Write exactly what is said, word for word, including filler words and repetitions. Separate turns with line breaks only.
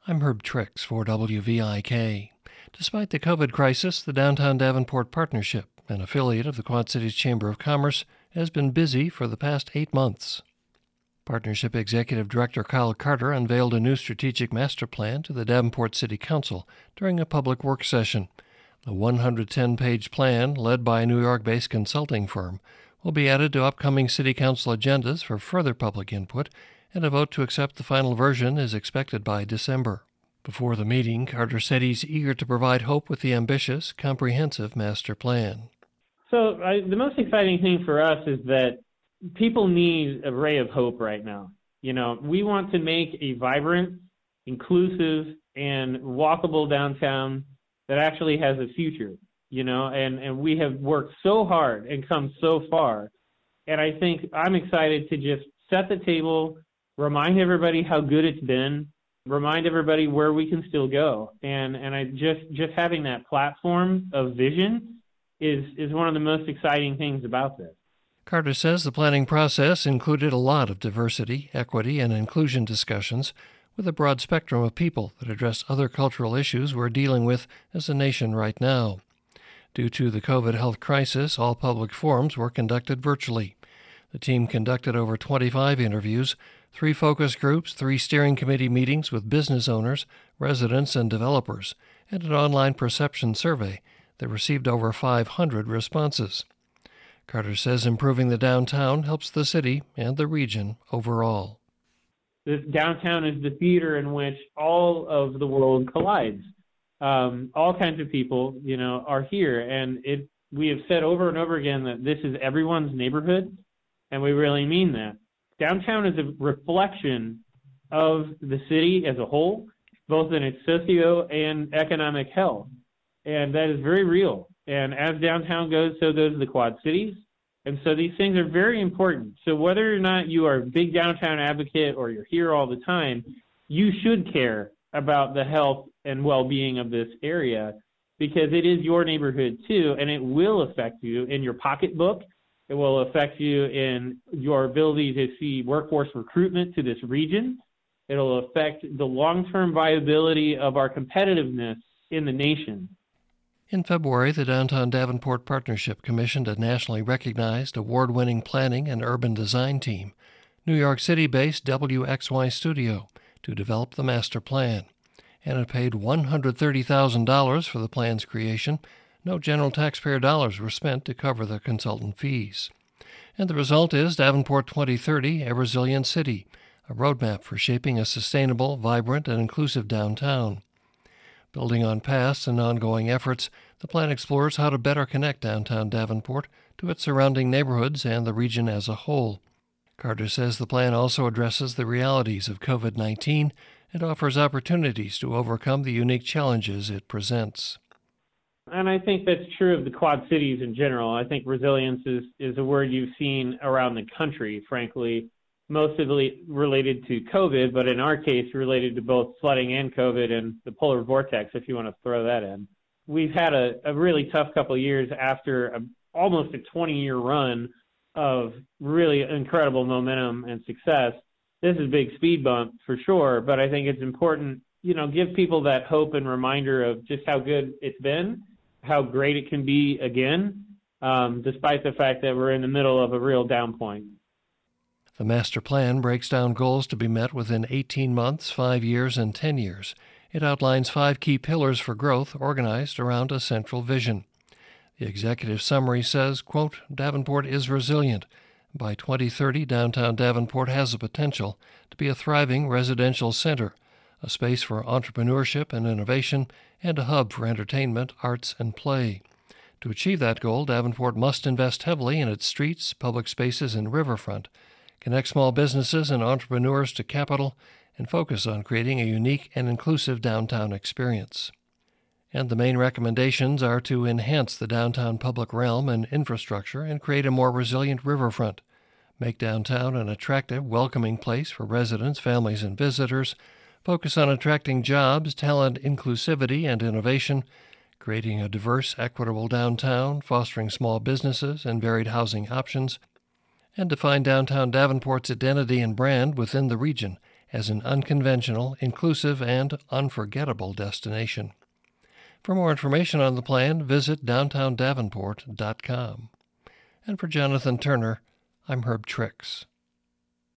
I'm Herb Trix for W V I K. Despite the COVID crisis, the Downtown Davenport Partnership, an affiliate of the Quad Cities Chamber of Commerce, has been busy for the past eight months. Partnership Executive Director Kyle Carter unveiled a new strategic master plan to the Davenport City Council during a public work session. The one hundred ten page plan, led by a New York-based consulting firm, will be added to upcoming City Council agendas for further public input, and a vote to accept the final version is expected by December. Before the meeting, Carter said he's eager to provide hope with the ambitious, comprehensive master plan.
So I, the most exciting thing for us is that people need a ray of hope right now. You know, we want to make a vibrant, inclusive, and walkable downtown that actually has a future, you know, and, and we have worked so hard and come so far. And I think I'm excited to just set the table, remind everybody how good it's been, remind everybody where we can still go. And and I just just having that platform of vision is is one of the most exciting things about this.
Carter says the planning process included a lot of diversity, equity, and inclusion discussions with a broad spectrum of people that address other cultural issues we're dealing with as a nation right now. Due to the COVID health crisis, all public forums were conducted virtually. The team conducted over twenty-five interviews, three focus groups, three steering committee meetings with business owners, residents, and developers, and an online perception survey that received over five hundred responses. Carter says improving the downtown helps the city and the region overall.
This downtown is the theater in which all of the world collides. Um, all kinds of people, you know, are here, and it. We have said over and over again that this is everyone's neighborhood. And we really mean that. Downtown is a reflection of the city as a whole, both in its socio and economic health. And that is very real. And as downtown goes, so goes the Quad Cities. And so these things are very important. So whether or not you are a big downtown advocate or you're here all the time, you should care about the health and well-being of this area because it is your neighborhood too, and it will affect you in your pocketbook. It will affect you in your ability to see workforce recruitment to this region. It'll affect the long-term viability of our competitiveness in the nation.
In February, the Downtown Davenport Partnership commissioned a nationally recognized, award-winning planning and urban design team, New York City-based W X Y Studio, to develop the master plan. And it paid one hundred thirty thousand dollars for the plan's creation. No general taxpayer dollars were spent to cover the consultant fees. And the result is Davenport twenty thirty, a resilient city, a roadmap for shaping a sustainable, vibrant, and inclusive downtown. Building on past and ongoing efforts, the plan explores how to better connect downtown Davenport to its surrounding neighborhoods and the region as a whole. Carter says the plan also addresses the realities of COVID nineteen and offers opportunities to overcome the unique challenges it presents.
And I think that's true of the Quad Cities in general. I think resilience is, is a word you've seen around the country, frankly, mostly related to COVID, but in our case, related to both flooding and COVID and the polar vortex, if you want to throw that in. We've had a, a really tough couple of years after a, almost a twenty-year run of really incredible momentum and success. This is a big speed bump for sure, but I think it's important, you know, give people that hope and reminder of just how good it's been, how great it can be again, um, despite the fact that we're in the middle of a real down point.
The master plan breaks down goals to be met within eighteen months, five years, and ten years. It outlines five key pillars for growth organized around a central vision. The executive summary says, quote, Davenport is resilient. By twenty thirty, downtown Davenport has the potential to be a thriving residential center, a space for entrepreneurship and innovation, and a hub for entertainment, arts, and play. To achieve that goal, Davenport must invest heavily in its streets, public spaces, and riverfront, connect small businesses and entrepreneurs to capital, and focus on creating a unique and inclusive downtown experience. And the main recommendations are to enhance the downtown public realm and infrastructure and create a more resilient riverfront, make downtown an attractive, welcoming place for residents, families, and visitors, focus on attracting jobs, talent, inclusivity, and innovation, creating a diverse, equitable downtown, fostering small businesses and varied housing options, and define downtown Davenport's identity and brand within the region as an unconventional, inclusive, and unforgettable destination. For more information on the plan, visit downtown davenport dot com. And for Jonathan Turner, I'm Herb Trix.